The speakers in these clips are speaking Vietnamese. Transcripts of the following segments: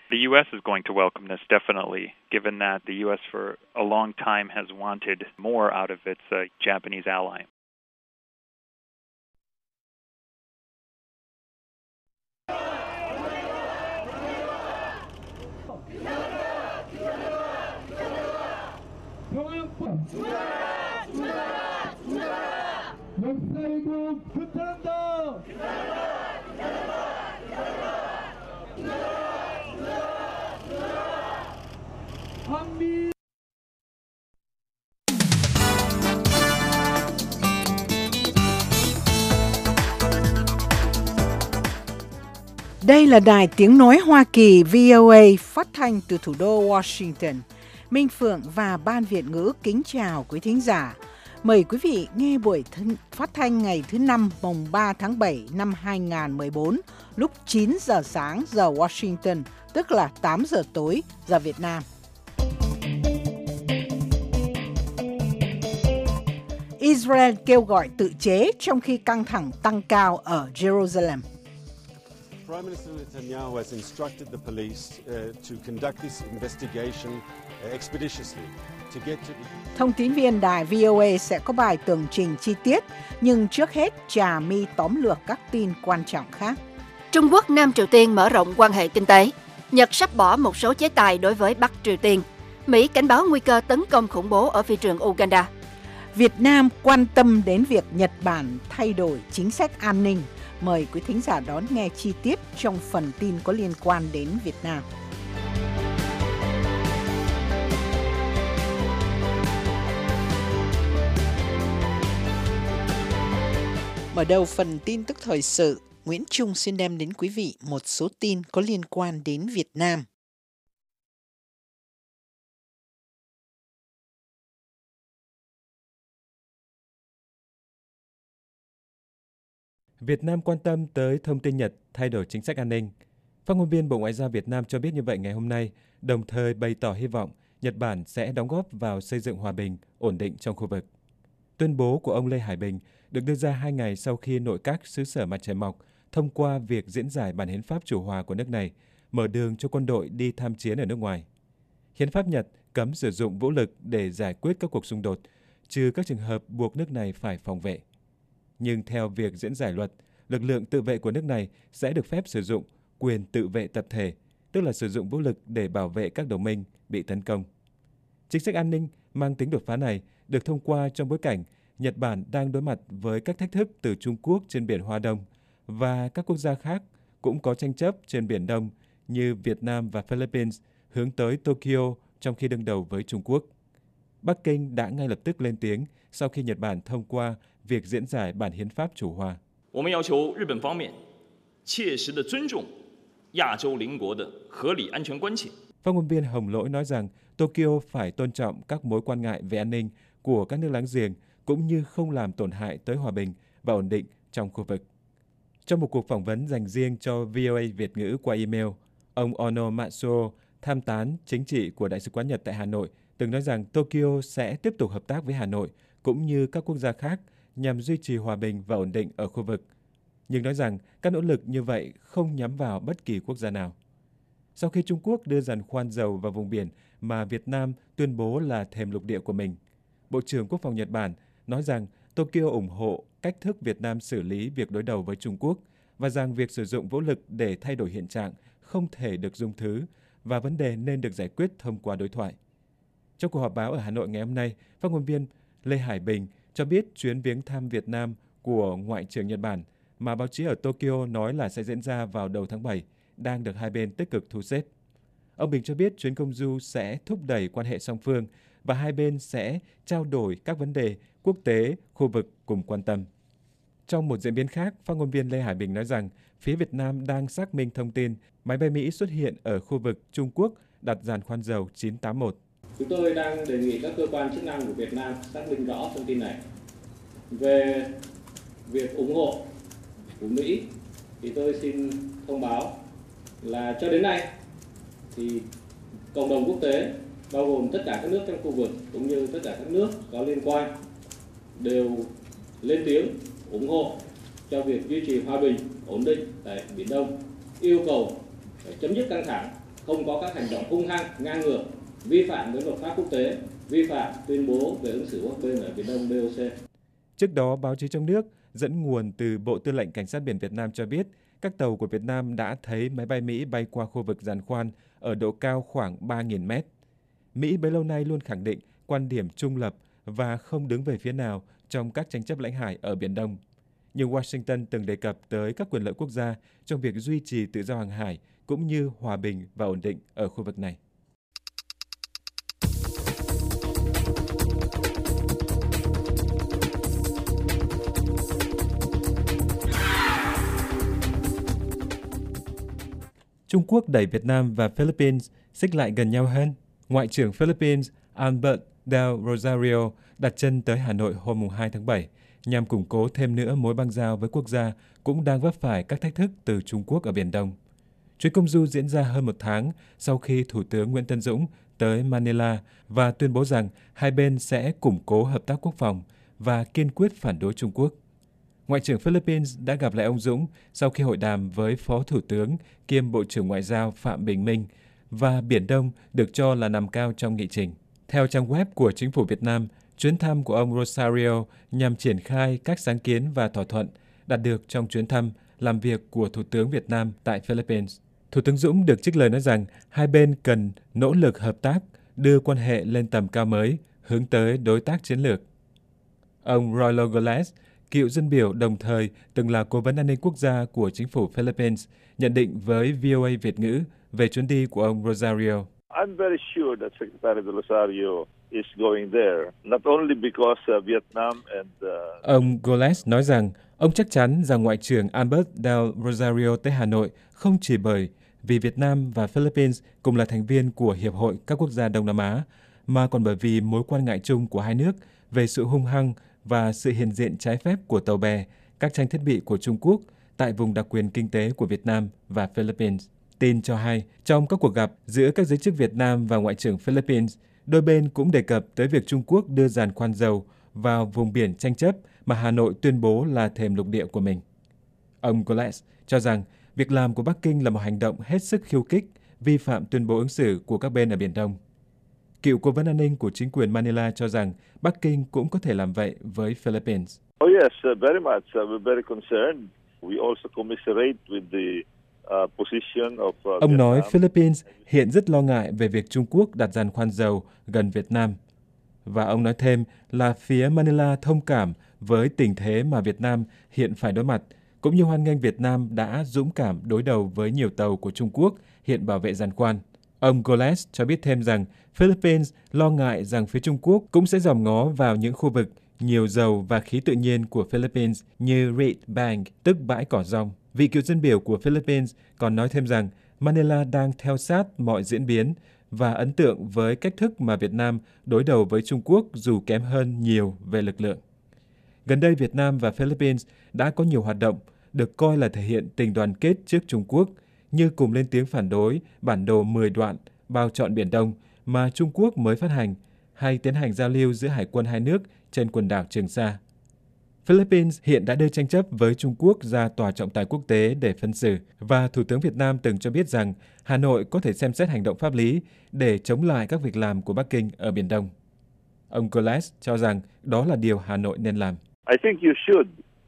The U.S. is going to welcome this definitely, given that the U.S. for a long time has wanted more out of its Japanese ally. Đây là Đài Tiếng Nói Hoa Kỳ VOA phát thanh từ thủ đô Washington. Minh Phượng và Ban Việt ngữ kính chào quý thính giả. Mời quý vị nghe buổi phát thanh ngày thứ Năm mùng 3 tháng 7 năm 2014 lúc 9 giờ sáng giờ Washington, tức là 8 giờ tối giờ Việt Nam. Israel kêu gọi tự chế trong khi căng thẳng tăng cao ở Jerusalem. Prime Minister Netanyahu has instructed the police to conduct this investigation expeditiously to get to the... Thông tín viên đài VOA sẽ có bài tường trình chi tiết, nhưng trước hết Trà My tóm lược các tin quan trọng khác. Trung Quốc, Nam Triều Tiên mở rộng quan hệ kinh tế. Nhật sắp bỏ một số chế tài đối với Bắc Triều Tiên. Mỹ cảnh báo nguy cơ tấn công khủng bố ở phi trường Uganda. Việt Nam quan tâm đến việc Nhật Bản thay đổi chính sách an ninh. Mời quý thính giả đón nghe chi tiết trong phần tin có liên quan đến Việt Nam. Mở đầu phần tin tức thời sự, Nguyễn Trung xin đem đến quý vị một số tin có liên quan đến Việt Nam. Việt Nam quan tâm tới thông tin Nhật thay đổi chính sách an ninh. Phát ngôn viên Bộ Ngoại giao Việt Nam cho biết như vậy ngày hôm nay, đồng thời bày tỏ hy vọng Nhật Bản sẽ đóng góp vào xây dựng hòa bình, ổn định trong khu vực. Tuyên bố của ông Lê Hải Bình được đưa ra 2 ngày sau khi nội các xứ sở Mặt Trời Mọc thông qua việc diễn giải bản hiến pháp chủ hòa của nước này, mở đường cho quân đội đi tham chiến ở nước ngoài. Hiến pháp Nhật cấm sử dụng vũ lực để giải quyết các cuộc xung đột, trừ các trường hợp buộc nước này phải phòng vệ. Nhưng theo việc diễn giải luật, lực lượng tự vệ của nước này sẽ được phép sử dụng quyền tự vệ tập thể, tức là sử dụng vũ lực để bảo vệ các đồng minh bị tấn công. Chính sách an ninh mang tính đột phá này được thông qua trong bối cảnh Nhật Bản đang đối mặt với các thách thức từ Trung Quốc trên biển Hoa Đông và các quốc gia khác cũng có tranh chấp trên Biển Đông như Việt Nam và Philippines hướng tới Tokyo trong khi đương đầu với Trung Quốc. Bắc Kinh đã ngay lập tức lên tiếng sau khi Nhật Bản thông qua việc diễn giải bản hiến pháp chủ hòa. Phát ngôn viên Hồng Lỗi nói rằng Tokyo phải tôn trọng các mối quan ngại về an ninh của các nước láng giềng cũng như không làm tổn hại tới hòa bình và ổn định trong khu vực. Trong một cuộc phỏng vấn dành riêng cho VOA Việt ngữ qua email, ông Ono Matsuo, tham tán chính trị của Đại sứ quán Nhật tại Hà Nội, từng nói rằng Tokyo sẽ tiếp tục hợp tác với Hà Nội cũng như các quốc gia khác nhằm duy trì hòa bình và ổn định ở khu vực, nhưng nói rằng các nỗ lực như vậy không nhắm vào bất kỳ quốc gia nào. Sau khi Trung Quốc đưa giàn khoan dầu vào vùng biển mà Việt Nam tuyên bố là thềm lục địa của mình, Bộ trưởng Quốc phòng Nhật Bản nói rằng Tokyo ủng hộ cách thức Việt Nam xử lý việc đối đầu với Trung Quốc và rằng việc sử dụng vũ lực để thay đổi hiện trạng không thể được dung thứ và vấn đề nên được giải quyết thông qua đối thoại. Trong cuộc họp báo ở Hà Nội ngày hôm nay, phát ngôn viên Lê Hải Bình cho biết chuyến viếng thăm Việt Nam của Ngoại trưởng Nhật Bản mà báo chí ở Tokyo nói là sẽ diễn ra vào đầu tháng 7 đang được hai bên tích cực thu xếp. Ông Bình cho biết chuyến công du sẽ thúc đẩy quan hệ song phương và hai bên sẽ trao đổi các vấn đề quốc tế, khu vực cùng quan tâm. Trong một diễn biến khác, phát ngôn viên Lê Hải Bình nói rằng phía Việt Nam đang xác minh thông tin máy bay Mỹ xuất hiện ở khu vực Trung Quốc đặt giàn khoan dầu 981. Chúng tôi đang đề nghị các cơ quan chức năng của Việt Nam xác minh rõ thông tin này. Về việc ủng hộ của Mỹ thì tôi xin thông báo là cho đến nay thì cộng đồng quốc tế bao gồm tất cả các nước trong khu vực cũng như tất cả các nước có liên quan đều lên tiếng ủng hộ cho việc duy trì hòa bình, ổn định tại Biển Đông, yêu cầu phải chấm dứt căng thẳng không có các hành động hung hăng, ngang ngược, vi phạm với luật pháp quốc tế, vi phạm tuyên bố về ứng xử các bên ở Biển Đông DOC. Trước đó, báo chí trong nước dẫn nguồn từ Bộ Tư lệnh Cảnh sát biển Việt Nam cho biết các tàu của Việt Nam đã thấy máy bay Mỹ bay qua khu vực giàn khoan ở độ cao khoảng 3.000 mét. Mỹ bấy lâu nay luôn khẳng định quan điểm trung lập và không đứng về phía nào trong các tranh chấp lãnh hải ở Biển Đông. Nhưng Washington từng đề cập tới các quyền lợi quốc gia trong việc duy trì tự do hàng hải cũng như hòa bình và ổn định ở khu vực này. Trung Quốc đẩy Việt Nam và Philippines xích lại gần nhau hơn. Ngoại trưởng Philippines Albert del Rosario đặt chân tới Hà Nội hôm 2 tháng 7 nhằm củng cố thêm nữa mối băng giao với quốc gia cũng đang vấp phải các thách thức từ Trung Quốc ở Biển Đông. Chuyến công du diễn ra hơn một tháng sau khi Thủ tướng Nguyễn Tấn Dũng tới Manila và tuyên bố rằng hai bên sẽ củng cố hợp tác quốc phòng và kiên quyết phản đối Trung Quốc. Ngoại trưởng Philippines đã gặp lại ông Dũng sau khi hội đàm với Phó Thủ tướng kiêm Bộ trưởng Ngoại giao Phạm Bình Minh và Biển Đông được cho là nằm cao trong nghị trình. Theo trang web của Chính phủ Việt Nam, chuyến thăm của ông Rosario nhằm triển khai các sáng kiến và thỏa thuận đạt được trong chuyến thăm làm việc của Thủ tướng Việt Nam tại Philippines. Thủ tướng Dũng được trích lời nói rằng hai bên cần nỗ lực hợp tác, đưa quan hệ lên tầm cao mới, hướng tới đối tác chiến lược. Ông Roylo Goles, cựu dân biểu đồng thời từng là cố vấn an ninh quốc gia của chính phủ Philippines, nhận định với VOA Việt ngữ về chuyến đi của ông Rosario. I'm very sure that Secretary Rosario is going there, not only because Vietnam and Ông Goles nói rằng ông chắc chắn rằng Ngoại trưởng Albert del Rosario tới Hà Nội không chỉ bởi vì Việt Nam và Philippines cùng là thành viên của Hiệp hội các quốc gia Đông Nam Á, mà còn bởi vì mối quan ngại chung của hai nước về sự hung hăng và sự hiện diện trái phép của tàu bè, các trang thiết bị của Trung Quốc tại vùng đặc quyền kinh tế của Việt Nam và Philippines. Tin cho hay, trong các cuộc gặp giữa các giới chức Việt Nam và Ngoại trưởng Philippines, đôi bên cũng đề cập tới việc Trung Quốc đưa giàn khoan dầu vào vùng biển tranh chấp mà Hà Nội tuyên bố là thềm lục địa của mình. Ông Goles cho rằng việc làm của Bắc Kinh là một hành động hết sức khiêu khích, vi phạm tuyên bố ứng xử của các bên ở Biển Đông. Cựu cố vấn an ninh của chính quyền Manila cho rằng Bắc Kinh cũng có thể làm vậy với Philippines. Oh yes, very much. We're very concerned. We also commiserate with the position of Ông nói Vietnam. Philippines hiện rất lo ngại về việc Trung Quốc đặt giàn khoan dầu gần Việt Nam. Và ông nói thêm là phía Manila thông cảm với tình thế mà Việt Nam hiện phải đối mặt, cũng như hoan nghênh Việt Nam đã dũng cảm đối đầu với nhiều tàu của Trung Quốc hiện bảo vệ giàn khoan. Ông Goles cho biết thêm rằng Philippines lo ngại rằng phía Trung Quốc cũng sẽ dòm ngó vào những khu vực nhiều dầu và khí tự nhiên của Philippines như Reed Bank, tức bãi cỏ rong. Vị cựu dân biểu của Philippines còn nói thêm rằng Manila đang theo sát mọi diễn biến và ấn tượng với cách thức mà Việt Nam đối đầu với Trung Quốc dù kém hơn nhiều về lực lượng. Gần đây, Việt Nam và Philippines đã có nhiều hoạt động được coi là thể hiện tình đoàn kết trước Trung Quốc, như cùng lên tiếng phản đối bản đồ 10 đoạn bao trọn Biển Đông mà Trung Quốc mới phát hành, hay tiến hành giao lưu giữa hải quân hai nước trên quần đảo Trường Sa. Philippines hiện đã đưa tranh chấp với Trung Quốc ra tòa trọng tài quốc tế để phân xử, và Thủ tướng Việt Nam từng cho biết rằng Hà Nội có thể xem xét hành động pháp lý để chống lại các việc làm của Bắc Kinh ở Biển Đông. Ông Goles cho rằng đó là điều Hà Nội nên làm. I think you should,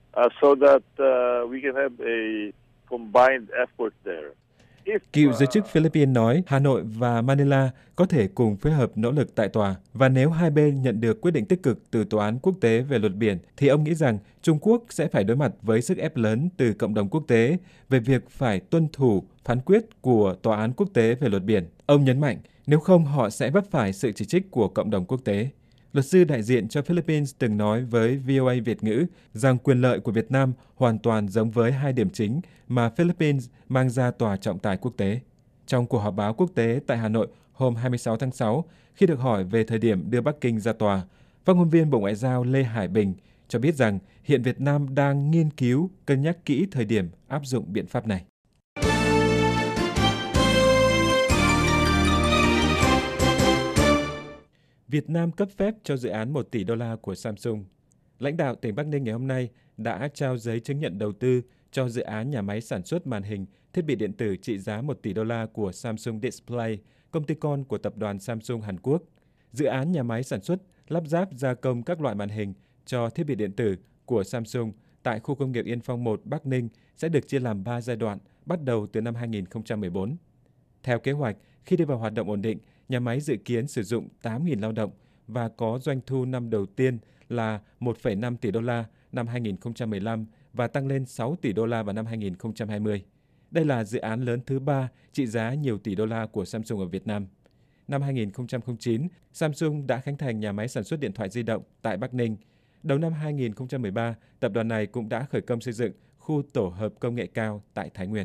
so that we can have a combined effort there. Cựu giới chức Philippines nói Hà Nội và Manila có thể cùng phối hợp nỗ lực tại tòa, và nếu hai bên nhận được quyết định tích cực từ Tòa án quốc tế về luật biển, thì ông nghĩ rằng Trung Quốc sẽ phải đối mặt với sức ép lớn từ cộng đồng quốc tế về việc phải tuân thủ phán quyết của Tòa án quốc tế về luật biển. Ông nhấn mạnh, nếu không họ sẽ vấp phải sự chỉ trích của cộng đồng quốc tế. Luật sư đại diện cho Philippines từng nói với VOA Việt ngữ rằng quyền lợi của Việt Nam hoàn toàn giống với hai điểm chính mà Philippines mang ra tòa trọng tài quốc tế. Trong cuộc họp báo quốc tế tại Hà Nội hôm 26 tháng 6, khi được hỏi về thời điểm đưa Bắc Kinh ra tòa, phát ngôn viên Bộ Ngoại giao Lê Hải Bình cho biết rằng hiện Việt Nam đang nghiên cứu, cân nhắc kỹ thời điểm áp dụng biện pháp này. Việt Nam cấp phép cho dự án 1 tỷ đô la của Samsung. Lãnh đạo tỉnh Bắc Ninh ngày hôm nay đã trao giấy chứng nhận đầu tư cho dự án nhà máy sản xuất màn hình, thiết bị điện tử trị giá 1 tỷ đô la của Samsung Display, công ty con của tập đoàn Samsung Hàn Quốc. Dự án nhà máy sản xuất, lắp ráp, gia công các loại màn hình cho thiết bị điện tử của Samsung tại khu công nghiệp Yên Phong 1, Bắc Ninh sẽ được chia làm 3 giai đoạn, bắt đầu từ năm 2014. Theo kế hoạch, khi đi vào hoạt động ổn định, nhà máy dự kiến sử dụng 8.000 lao động và có doanh thu năm đầu tiên là 1,5 tỷ đô la năm 2015 và tăng lên 6 tỷ đô la vào năm 2020. Đây là dự án lớn thứ 3 trị giá nhiều tỷ đô la của Samsung ở Việt Nam. Năm 2009, Samsung đã khánh thành nhà máy sản xuất điện thoại di động tại Bắc Ninh. Đầu năm 2013, tập đoàn này cũng đã khởi công xây dựng khu tổ hợp công nghệ cao tại Thái Nguyên.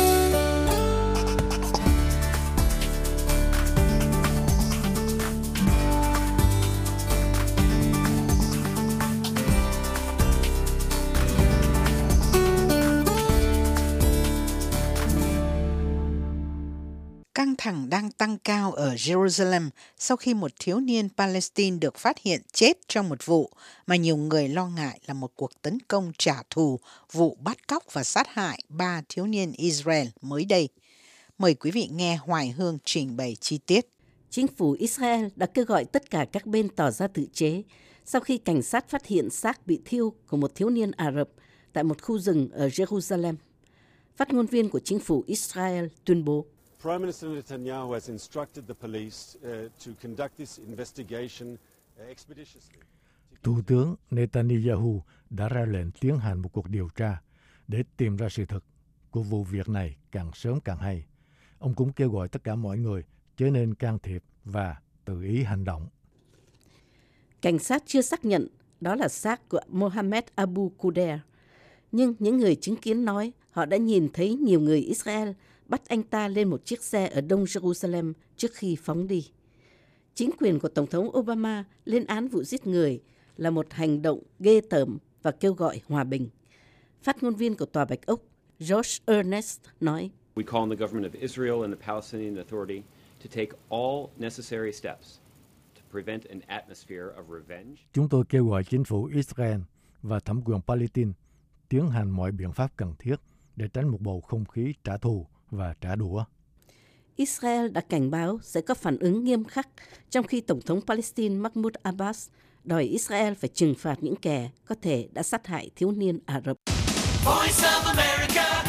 Căng thẳng đang tăng cao ở Jerusalem sau khi một thiếu niên Palestine được phát hiện chết trong một vụ mà nhiều người lo ngại là một cuộc tấn công trả thù vụ bắt cóc và sát hại 3 thiếu niên Israel mới đây. Mời quý vị nghe Hoài Hương trình bày chi tiết. Chính phủ Israel đã kêu gọi tất cả các bên tỏ ra tự chế sau khi cảnh sát phát hiện xác bị thiêu của một thiếu niên Ả Rập tại một khu rừng ở Jerusalem. Phát ngôn viên của chính phủ Israel tuyên bố: Prime Minister Netanyahu has instructed the police to conduct this investigation expeditiously. Thủ tướng Netanyahu đã ra lệnh tiến hành một cuộc điều tra để tìm ra sự thật của vụ việc này càng sớm càng hay. Ông cũng kêu gọi tất cả mọi người chớ nên can thiệp và tự ý hành động. Cảnh sát chưa xác nhận đó là xác của Mohammed Abu Quder, nhưng những người chứng kiến nói họ đã nhìn thấy nhiều người Israel bắt anh ta lên một chiếc xe ở đông Jerusalem trước khi phóng đi. Chính quyền của Tổng thống Obama lên án vụ giết người là một hành động ghê tởm và kêu gọi hòa bình. Phát ngôn viên của Tòa Bạch Ốc Josh Earnest nói: We call on the government of Israel and the Palestinian Authority to take all necessary steps to prevent an atmosphere of revenge. Chúng tôi kêu gọi chính phủ Israel và thẩm quyền Palestine tiến hành mọi biện pháp cần thiết để tránh một bầu không khí trả thù và trả đũa. Israel đã cảnh báo sẽ có phản ứng nghiêm khắc, trong khi Tổng thống Palestine Mahmoud Abbas đòi Israel phải trừng phạt những kẻ có thể đã sát hại thiếu niên Ả Rập. Voice of America,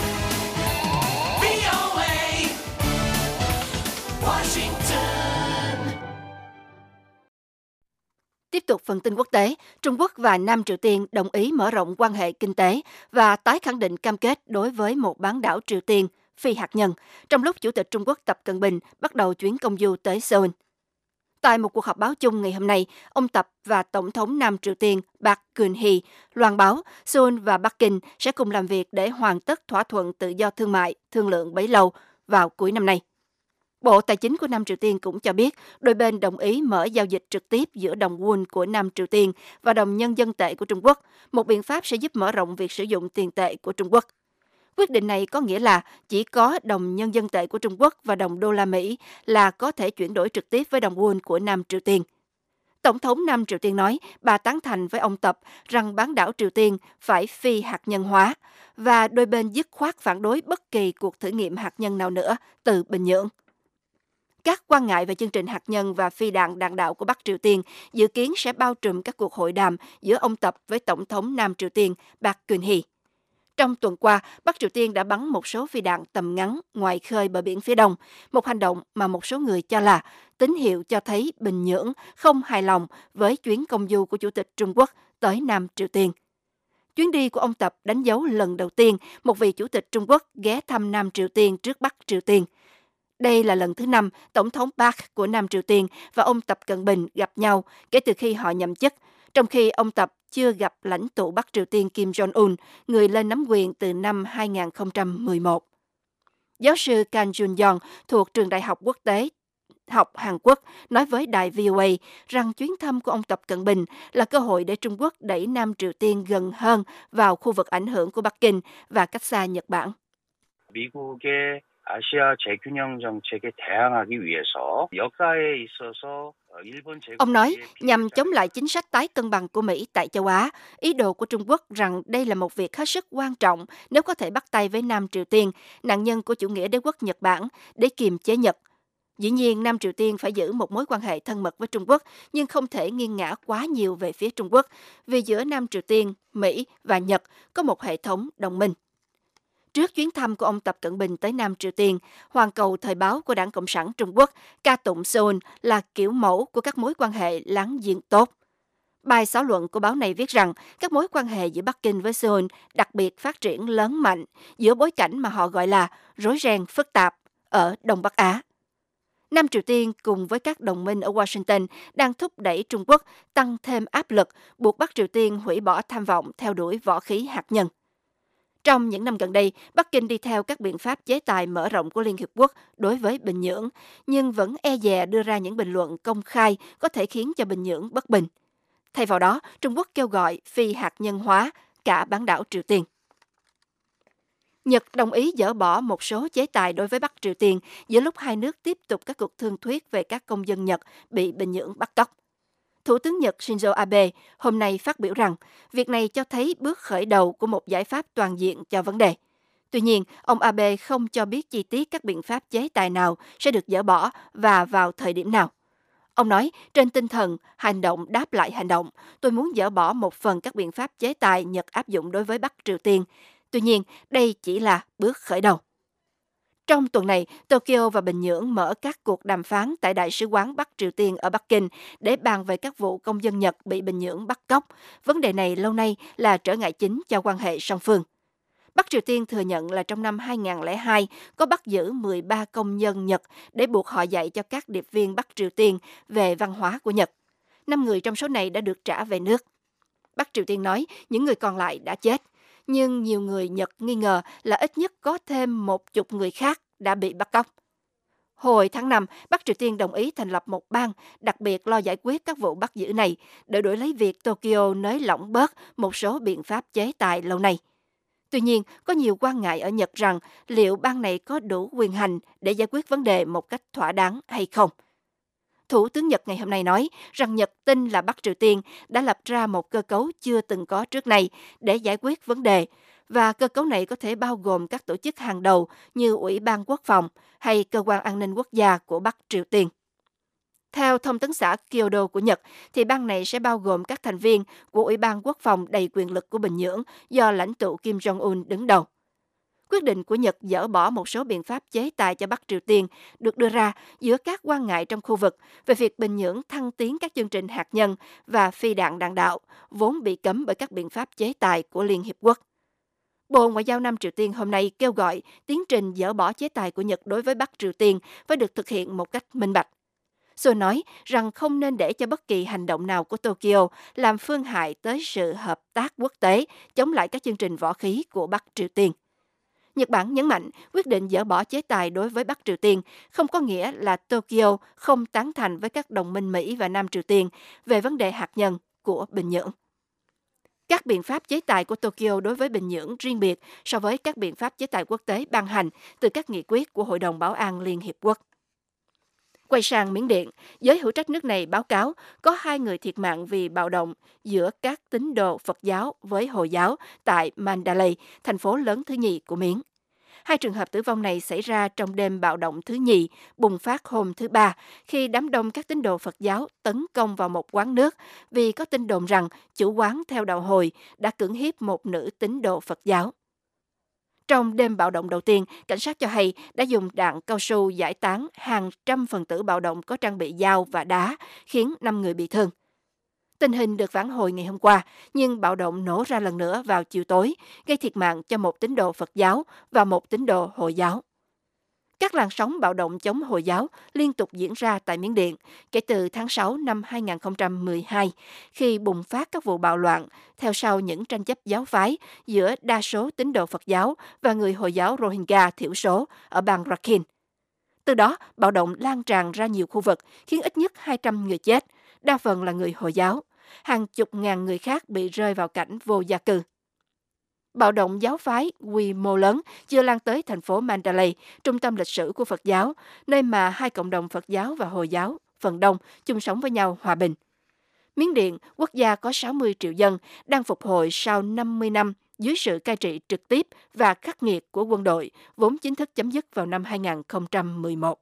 VOA, Washington. Tiếp tục phần tin quốc tế, Trung Quốc và Nam Triều Tiên đồng ý mở rộng quan hệ kinh tế và tái khẳng định cam kết đối với một bán đảo Triều Tiên phi hạt nhân, trong lúc Chủ tịch Trung Quốc Tập Cận Bình bắt đầu chuyến công du tới Seoul. Tại một cuộc họp báo chung ngày hôm nay, ông Tập và Tổng thống Nam Triều Tiên Park Geun-hye loan báo Seoul và Bắc Kinh sẽ cùng làm việc để hoàn tất thỏa thuận tự do thương mại thương lượng bấy lâu vào cuối năm nay. Bộ Tài chính của Nam Triều Tiên cũng cho biết đôi bên đồng ý mở giao dịch trực tiếp giữa đồng won của Nam Triều Tiên và đồng nhân dân tệ của Trung Quốc, một biện pháp sẽ giúp mở rộng việc sử dụng tiền tệ của Trung Quốc. Quyết định này có nghĩa là chỉ có đồng nhân dân tệ của Trung Quốc và đồng đô la Mỹ là có thể chuyển đổi trực tiếp với đồng won của Nam Triều Tiên. Tổng thống Nam Triều Tiên nói bà tán thành với ông Tập rằng bán đảo Triều Tiên phải phi hạt nhân hóa và đôi bên dứt khoát phản đối bất kỳ cuộc thử nghiệm hạt nhân nào nữa từ Bình Nhưỡng. Các quan ngại về chương trình hạt nhân và phi đạn đạn đạo của Bắc Triều Tiên dự kiến sẽ bao trùm các cuộc hội đàm giữa ông Tập với Tổng thống Nam Triều Tiên Park Geun-hye. Trong tuần qua, Bắc Triều Tiên đã bắn một số phi đạn tầm ngắn ngoài khơi bờ biển phía đông, một hành động mà một số người cho là tín hiệu cho thấy Bình Nhưỡng không hài lòng với chuyến công du của Chủ tịch Trung Quốc tới Nam Triều Tiên. Chuyến đi của ông Tập đánh dấu lần đầu tiên một vị Chủ tịch Trung Quốc ghé thăm Nam Triều Tiên trước Bắc Triều Tiên. Đây là lần thứ 5 Tổng thống Park của Nam Triều Tiên và ông Tập Cận Bình gặp nhau kể từ khi họ nhậm chức, trong khi ông Tập chưa gặp lãnh tụ Bắc Triều Tiên Kim Jong-un, người lên nắm quyền từ năm 2011. Giáo sư Kang Jun-yong thuộc Trường Đại học Quốc tế học Hàn Quốc nói với đài VOA rằng chuyến thăm của ông Tập Cận Bình là cơ hội để Trung Quốc đẩy Nam Triều Tiên gần hơn vào khu vực ảnh hưởng của Bắc Kinh và cách xa Nhật Bản. 미국의 아시아 재균형 정책에 대항하기 위해서 역사에 있어서 Ông nói, nhằm chống lại chính sách tái cân bằng của Mỹ tại châu Á, ý đồ của Trung Quốc rằng đây là một việc hết sức quan trọng nếu có thể bắt tay với Nam Triều Tiên, nạn nhân của chủ nghĩa đế quốc Nhật Bản, để kiềm chế Nhật. Dĩ nhiên, Nam Triều Tiên phải giữ một mối quan hệ thân mật với Trung Quốc, nhưng không thể nghiêng ngã quá nhiều về phía Trung Quốc, vì giữa Nam Triều Tiên, Mỹ và Nhật có một hệ thống đồng minh. Trước chuyến thăm của ông Tập Cận Bình tới Nam Triều Tiên, hoàn cầu thời báo của Đảng Cộng sản Trung Quốc ca tụng Seoul là kiểu mẫu của các mối quan hệ láng giềng tốt. Bài xã luận của báo này viết rằng các mối quan hệ giữa Bắc Kinh với Seoul đặc biệt phát triển lớn mạnh giữa bối cảnh mà họ gọi là rối ren phức tạp ở Đông Bắc Á. Nam Triều Tiên cùng với các đồng minh ở Washington đang thúc đẩy Trung Quốc tăng thêm áp lực, buộc Bắc Triều Tiên hủy bỏ tham vọng theo đuổi võ khí hạt nhân. Trong những năm gần đây, Bắc Kinh đi theo các biện pháp chế tài mở rộng của Liên Hiệp Quốc đối với Bình Nhưỡng, nhưng vẫn e dè đưa ra những bình luận công khai có thể khiến cho Bình Nhưỡng bất bình. Thay vào đó, Trung Quốc kêu gọi phi hạt nhân hóa cả bán đảo Triều Tiên. Nhật đồng ý dỡ bỏ một số chế tài đối với Bắc Triều Tiên giữa lúc hai nước tiếp tục các cuộc thương thuyết về các công dân Nhật bị Bình Nhưỡng bắt cóc. Thủ tướng Nhật Shinzo Abe hôm nay phát biểu rằng việc này cho thấy bước khởi đầu của một giải pháp toàn diện cho vấn đề. Tuy nhiên, ông Abe không cho biết chi tiết các biện pháp chế tài nào sẽ được dỡ bỏ và vào thời điểm nào. Ông nói, trên tinh thần hành động đáp lại hành động, tôi muốn dỡ bỏ một phần các biện pháp chế tài Nhật áp dụng đối với Bắc Triều Tiên. Tuy nhiên, đây chỉ là bước khởi đầu. Trong tuần này, Tokyo và Bình Nhưỡng mở các cuộc đàm phán tại Đại sứ quán Bắc Triều Tiên ở Bắc Kinh để bàn về các vụ công dân Nhật bị Bình Nhưỡng bắt cóc. Vấn đề này lâu nay là trở ngại chính cho quan hệ song phương. Bắc Triều Tiên thừa nhận là trong năm 2002 có bắt giữ 13 công nhân Nhật để buộc họ dạy cho các điệp viên Bắc Triều Tiên về văn hóa của Nhật. 5 người trong số này đã được trả về nước. Bắc Triều Tiên nói những người còn lại đã chết. Nhưng nhiều người Nhật nghi ngờ là ít nhất có thêm 10 người khác đã bị bắt cóc. Hồi tháng 5, Bắc Triều Tiên đồng ý thành lập một ban đặc biệt lo giải quyết các vụ bắt giữ này để đổi lấy việc Tokyo nới lỏng bớt một số biện pháp chế tài lâu nay. Tuy nhiên, có nhiều quan ngại ở Nhật rằng liệu ban này có đủ quyền hành để giải quyết vấn đề một cách thỏa đáng hay không. Thủ tướng Nhật ngày hôm nay nói rằng Nhật tin là Bắc Triều Tiên đã lập ra một cơ cấu chưa từng có trước nay để giải quyết vấn đề, và cơ cấu này có thể bao gồm các tổ chức hàng đầu như Ủy ban Quốc phòng hay Cơ quan An ninh Quốc gia của Bắc Triều Tiên. Theo thông tấn xã Kyodo của Nhật, thì ban này sẽ bao gồm các thành viên của Ủy ban Quốc phòng đầy quyền lực của Bình Nhưỡng do lãnh tụ Kim Jong-un đứng đầu. Quyết định của Nhật dỡ bỏ một số biện pháp chế tài cho Bắc Triều Tiên được đưa ra giữa các quan ngại trong khu vực về việc Bình Nhưỡng thăng tiến các chương trình hạt nhân và phi đạn đạn đạo, vốn bị cấm bởi các biện pháp chế tài của Liên Hiệp Quốc. Bộ Ngoại giao Nam Triều Tiên hôm nay kêu gọi tiến trình dỡ bỏ chế tài của Nhật đối với Bắc Triều Tiên phải được thực hiện một cách minh bạch. Seoul nói rằng không nên để cho bất kỳ hành động nào của Tokyo làm phương hại tới sự hợp tác quốc tế chống lại các chương trình võ khí của Bắc Triều Tiên. Nhật Bản nhấn mạnh quyết định dỡ bỏ chế tài đối với Bắc Triều Tiên không có nghĩa là Tokyo không tán thành với các đồng minh Mỹ và Nam Triều Tiên về vấn đề hạt nhân của Bình Nhưỡng. Các biện pháp chế tài của Tokyo đối với Bình Nhưỡng riêng biệt so với các biện pháp chế tài quốc tế ban hành từ các nghị quyết của Hội đồng Bảo an Liên Hiệp Quốc. Quay sang Miến Điện, giới hữu trách nước này báo cáo có 2 người thiệt mạng vì bạo động giữa các tín đồ Phật giáo với Hồi giáo tại Mandalay, thành phố lớn thứ nhì của Miến. 2 trường hợp tử vong này xảy ra trong đêm bạo động thứ nhì, bùng phát hôm thứ Ba, khi đám đông các tín đồ Phật giáo tấn công vào một quán nước vì có tin đồn rằng chủ quán theo đạo Hồi đã cưỡng hiếp một nữ tín đồ Phật giáo. Trong đêm bạo động đầu tiên, cảnh sát cho hay đã dùng đạn cao su giải tán hàng trăm phần tử bạo động có trang bị dao và đá, khiến 5 người bị thương. Tình hình được vãn hồi ngày hôm qua, nhưng bạo động nổ ra lần nữa vào chiều tối, gây thiệt mạng cho một tín đồ Phật giáo và một tín đồ Hồi giáo. Các làn sóng bạo động chống Hồi giáo liên tục diễn ra tại Miến Điện kể từ tháng 6 năm 2012, khi bùng phát các vụ bạo loạn theo sau những tranh chấp giáo phái giữa đa số tín đồ Phật giáo và người Hồi giáo Rohingya thiểu số ở bang Rakhine. Từ đó, bạo động lan tràn ra nhiều khu vực, khiến ít nhất 200 người chết, đa phần là người Hồi giáo. Hàng chục ngàn người khác bị rơi vào cảnh vô gia cư. Bạo động giáo phái quy mô lớn chưa lan tới thành phố Mandalay, trung tâm lịch sử của Phật giáo, nơi mà 2 cộng đồng Phật giáo và Hồi giáo phần đông chung sống với nhau hòa bình. Miến Điện, quốc gia có 60 triệu dân, đang phục hồi sau 50 năm dưới sự cai trị trực tiếp và khắc nghiệt của quân đội, vốn chính thức chấm dứt vào năm 2011.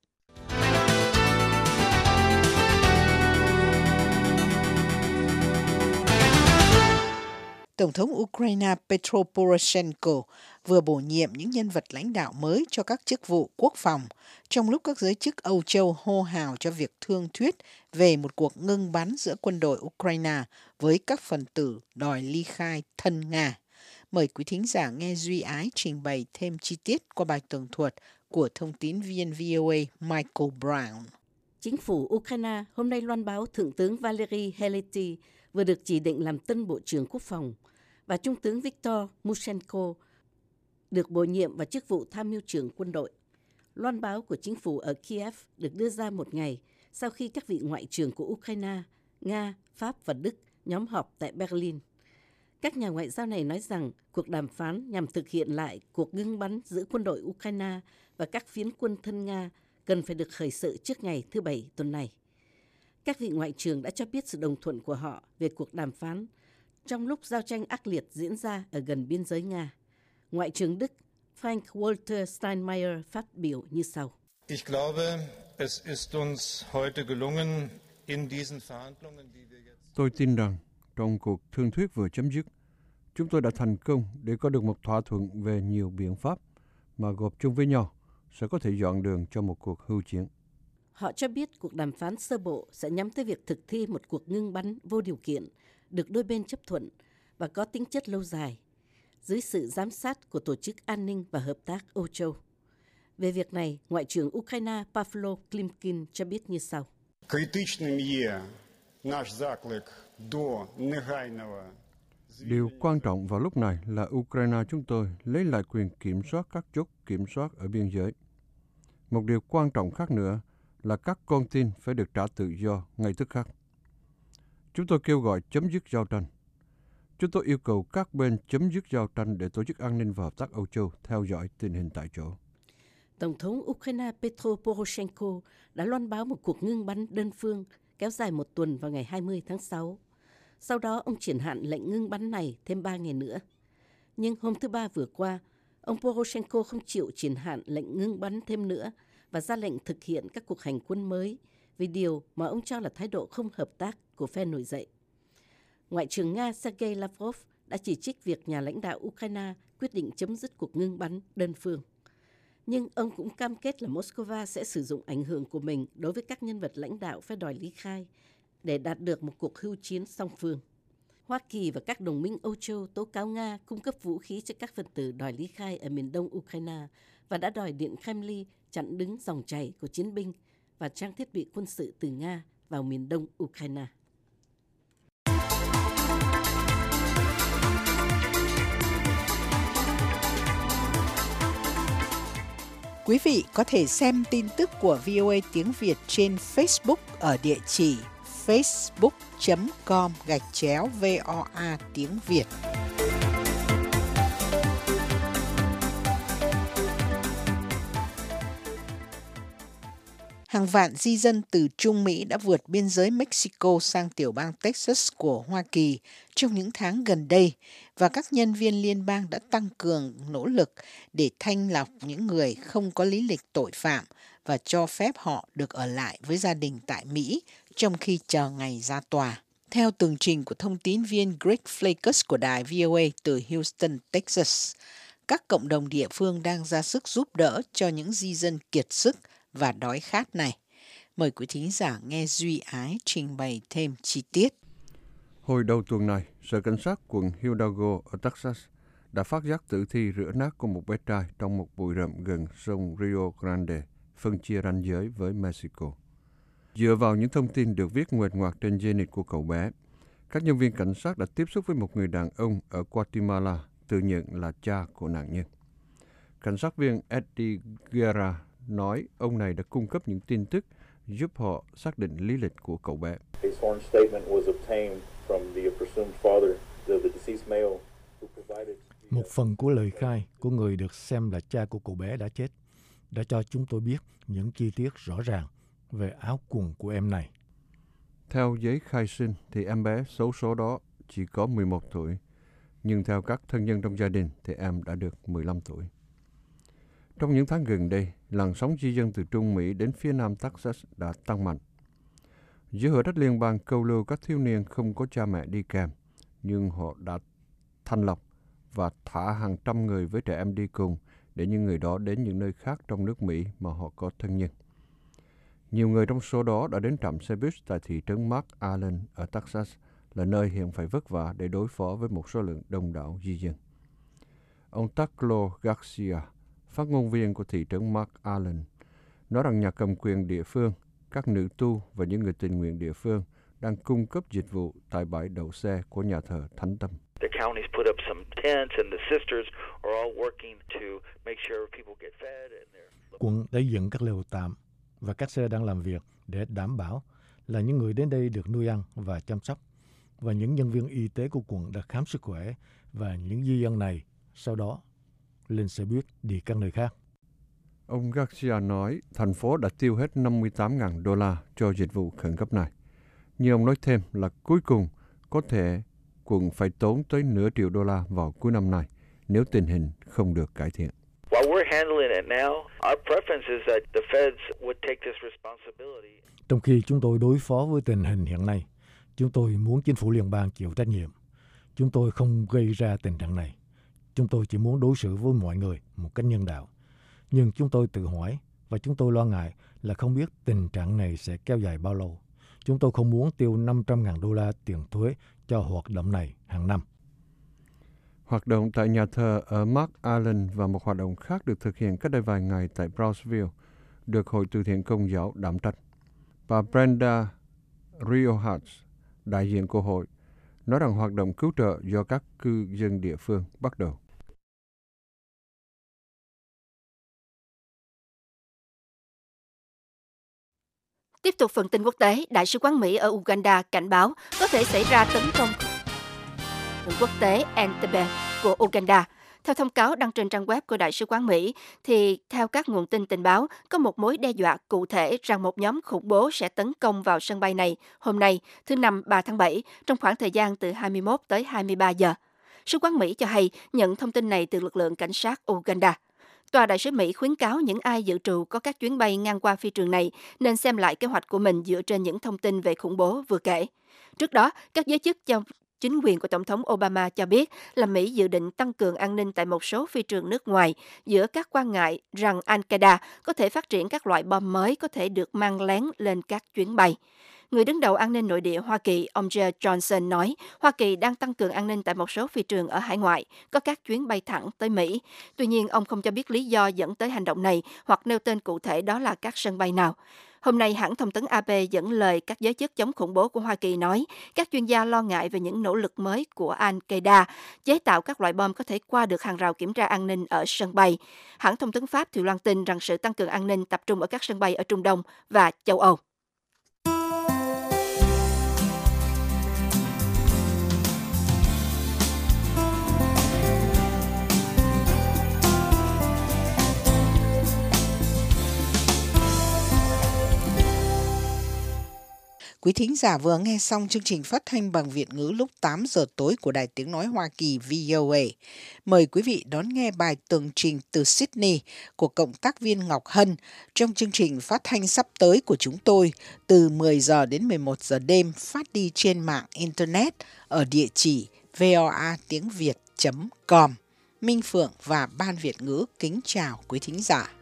Tổng thống Ukraine Petro Poroshenko vừa bổ nhiệm những nhân vật lãnh đạo mới cho các chức vụ quốc phòng, trong lúc các giới chức Âu Châu hô hào cho việc thương thuyết về một cuộc ngưng bắn giữa quân đội Ukraine với các phần tử đòi ly khai thân Nga. Mời quý thính giả nghe Duy Ái trình bày thêm chi tiết qua bài tường thuật của thông tín viên VOA Michael Brown. Chính phủ Ukraine hôm nay loan báo Thượng tướng Valery Helety vừa được chỉ định làm tân Bộ trưởng Quốc phòng và Trung tướng Viktor Mushenko được bổ nhiệm vào chức vụ tham mưu trưởng quân đội. Loan báo của chính phủ ở Kiev được đưa ra một ngày sau khi các vị ngoại trưởng của Ukraine, Nga, Pháp và Đức nhóm họp tại Berlin. Các nhà ngoại giao này nói rằng cuộc đàm phán nhằm thực hiện lại cuộc ngưng bắn giữa quân đội Ukraine và các phiến quân thân Nga cần phải được khởi sự trước ngày thứ Bảy tuần này. Các vị ngoại trưởng đã cho biết sự đồng thuận của họ về cuộc đàm phán trong lúc giao tranh ác liệt diễn ra ở gần biên giới Nga. Ngoại trưởng Đức Frank-Walter Steinmeier phát biểu như sau. Ich glaube, es ist uns heute gelungen, in diesen Verhandlungen, die wir jetzt... Tôi tin rằng trong cuộc thương thuyết vừa chấm dứt, chúng tôi đã thành công để có được một thỏa thuận về nhiều biện pháp mà gộp chung với nhau sẽ có thể dọn đường cho một cuộc hưu chiến. Họ cho biết cuộc đàm phán sơ bộ sẽ nhắm tới việc thực thi một cuộc ngưng bắn vô điều kiện, được đôi bên chấp thuận và có tính chất lâu dài, dưới sự giám sát của Tổ chức An ninh và Hợp tác Âu Châu. Về việc này, Ngoại trưởng Ukraine Pavlo Klimkin cho biết như sau. Điều quan trọng vào lúc này là Ukraine chúng tôi lấy lại quyền kiểm soát các chốt kiểm soát ở biên giới. Một điều quan trọng khác nữa là các con tin phải được trả tự do ngay tức khắc. Chúng tôi kêu gọi chấm dứt giao tranh. Chúng tôi yêu cầu các bên chấm dứt giao tranh để Tổ chức An ninh và Hợp tác Âu Châu theo dõi tình hình tại chỗ. Tổng thống Ukraine Petro Poroshenko đã loan báo một cuộc ngưng bắn đơn phương kéo dài một tuần vào ngày 20 tháng 6. Sau đó, ông triển hạn lệnh ngưng bắn này thêm 3 ngày nữa. Nhưng hôm thứ Ba vừa qua, ông Poroshenko không chịu triển hạn lệnh ngưng bắn thêm nữa và ra lệnh thực hiện các cuộc hành quân mới vì điều mà ông cho là thái độ không hợp tác của phe nổi dậy. Ngoại trưởng Nga Sergei Lavrov đã chỉ trích việc nhà lãnh đạo Ukraine quyết định chấm dứt cuộc ngưng bắn đơn phương. Nhưng ông cũng cam kết là Moscow sẽ sử dụng ảnh hưởng của mình đối với các nhân vật lãnh đạo phe đòi ly khai để đạt được một cuộc hưu chiến song phương. Hoa Kỳ và các đồng minh Âu Châu tố cáo Nga cung cấp vũ khí cho các phần tử đòi ly khai ở miền đông Ukraine và đã đòi Điện Kremlin chặn đứng dòng chảy của chiến binh và trang thiết bị quân sự từ Nga vào miền đông Ukraine. Quý vị có thể xem tin tức của VOA tiếng Việt trên Facebook ở địa chỉ facebook.com/VOA tiếng Việt. Hàng vạn di dân từ Trung Mỹ đã vượt biên giới Mexico sang tiểu bang Texas của Hoa Kỳ trong những tháng gần đây, và các nhân viên liên bang đã tăng cường nỗ lực để thanh lọc những người không có lý lịch tội phạm và cho phép họ được ở lại với gia đình tại Mỹ trong khi chờ ngày ra tòa. Theo tường trình của thông tín viên Greg Flakes của đài VOA từ Houston, Texas, các cộng đồng địa phương đang ra sức giúp đỡ cho những di dân kiệt sức và đói khát này. Mời quý thính giả nghe Duy Ái trình bày thêm chi tiết. Hồi đầu tuần này, Sở Cảnh sát quận Hidalgo ở Texas đã phát giác tử thi rửa nát của một bé trai trong một bụi rậm gần sông Rio Grande, phân chia ranh giới với Mexico. Dựa vào những thông tin được viết nguệch ngoạc trên dây của cậu bé, các nhân viên cảnh sát đã tiếp xúc với một người đàn ông ở Guatemala tự nhận là cha của nạn nhân. Cảnh sát viên Eddie Guerra nói ông này đã cung cấp những tin tức giúp họ xác định lý lịch của cậu bé. Một phần của lời khai của người được xem là cha của cậu bé đã chết đã cho chúng tôi biết những chi tiết rõ ràng về áo quần của em này. Theo giấy khai sinh thì em bé xấu số đó chỉ có 11 tuổi, nhưng theo các thân nhân trong gia đình thì em đã được 15 tuổi. Trong những tháng gần đây, làn sóng di dân từ Trung Mỹ đến phía nam Texas đã tăng mạnh. Giữa hở đất liên bang câu lưu các thiếu niên không có cha mẹ đi kèm, nhưng họ đã thanh lọc và thả hàng trăm người với trẻ em đi cùng để những người đó đến những nơi khác trong nước Mỹ mà họ có thân nhân. Nhiều người trong số đó đã đến trạm xe buýt tại thị trấn McAllen ở Texas, là nơi hiện phải vất vả để đối phó với một số lượng đông đảo di dân. Ông Taclo Garcia, phát ngôn viên của thị trấn McAllen, nói rằng nhà cầm quyền địa phương, các nữ tu và những người tình nguyện địa phương đang cung cấp dịch vụ tại bãi đậu xe của nhà thờ Thánh Tâm. The county's put up some tents and the sisters are all working to make sure people get fed and they're... Quận đã dựng các lều tạm và các xe đang làm việc để đảm bảo là những người đến đây được nuôi ăn và chăm sóc. Và những nhân viên y tế của quận đã khám sức khỏe và những di dân này sau đó lên xe buýt đi các nơi khác. Ông Garcia nói thành phố đã tiêu hết $58,000 cho dịch vụ khẩn cấp này. Nhưng ông nói thêm là cuối cùng có thể quận phải tốn tới $500 triệu vào cuối năm này nếu tình hình không được cải thiện. While we're handling it now, our preference is that the feds would take this responsibility. Trong khi chúng tôi đối phó với tình hình hiện nay, chúng tôi muốn chính phủ liên bang chịu trách nhiệm. Chúng tôi không gây ra tình trạng này. Chúng tôi chỉ muốn đối xử với mọi người một cách nhân đạo. Nhưng chúng tôi tự hỏi và chúng tôi lo ngại là không biết tình trạng này sẽ kéo dài bao lâu. Chúng tôi không muốn tiêu $500,000 tiền thuế cho hoạt động này hàng năm. Hoạt động tại nhà thờ ở McAllen và một hoạt động khác được thực hiện cách đây vài ngày tại Brownsville được Hội Từ thiện Công giáo đảm trách. Bà Brenda Riojas, đại diện của hội, nói rằng hoạt động cứu trợ do các cư dân địa phương bắt đầu. Tiếp tục phần tin quốc tế, Đại sứ quán Mỹ ở Uganda cảnh báo có thể xảy ra tấn công quốc tế Entebbe của Uganda. Theo thông cáo đăng trên trang web của Đại sứ quán Mỹ, thì theo các nguồn tin tình báo, có một mối đe dọa cụ thể rằng một nhóm khủng bố sẽ tấn công vào sân bay này hôm nay, thứ Năm 3 tháng 7, trong khoảng thời gian từ 21 tới 23 giờ. Sứ quán Mỹ cho hay nhận thông tin này từ lực lượng cảnh sát Uganda. Tòa đại sứ Mỹ khuyến cáo những ai dự trù có các chuyến bay ngang qua phi trường này nên xem lại kế hoạch của mình dựa trên những thông tin về khủng bố vừa kể. Trước đó, các giới chức trong chính quyền của Tổng thống Obama cho biết là Mỹ dự định tăng cường an ninh tại một số phi trường nước ngoài giữa các quan ngại rằng Al-Qaeda có thể phát triển các loại bom mới có thể được mang lén lên các chuyến bay. Người đứng đầu an ninh nội địa Hoa Kỳ, ông Jeh Johnson nói Hoa Kỳ đang tăng cường an ninh tại một số phi trường ở hải ngoại, có các chuyến bay thẳng tới Mỹ. Tuy nhiên, ông không cho biết lý do dẫn tới hành động này hoặc nêu tên cụ thể đó là các sân bay nào. Hôm nay, hãng thông tấn AP dẫn lời các giới chức chống khủng bố của Hoa Kỳ nói các chuyên gia lo ngại về những nỗ lực mới của Al-Qaeda chế tạo các loại bom có thể qua được hàng rào kiểm tra an ninh ở sân bay. Hãng thông tấn Pháp thì loan tin rằng sự tăng cường an ninh tập trung ở các sân bay ở Trung Đông và châu Âu. Quý thính giả vừa nghe xong chương trình phát thanh bằng Việt ngữ lúc 8 giờ tối của Đài Tiếng Nói Hoa Kỳ VOA. Mời quý vị đón nghe bài tường trình từ Sydney của Cộng tác viên Ngọc Hân trong chương trình phát thanh sắp tới của chúng tôi từ 10 giờ đến 11 giờ đêm phát đi trên mạng Internet ở địa chỉ voatiengviet.com. Minh Phượng và Ban Việt ngữ kính chào quý thính giả.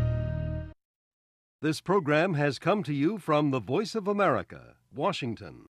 This program has come to you from the Voice of America, Washington.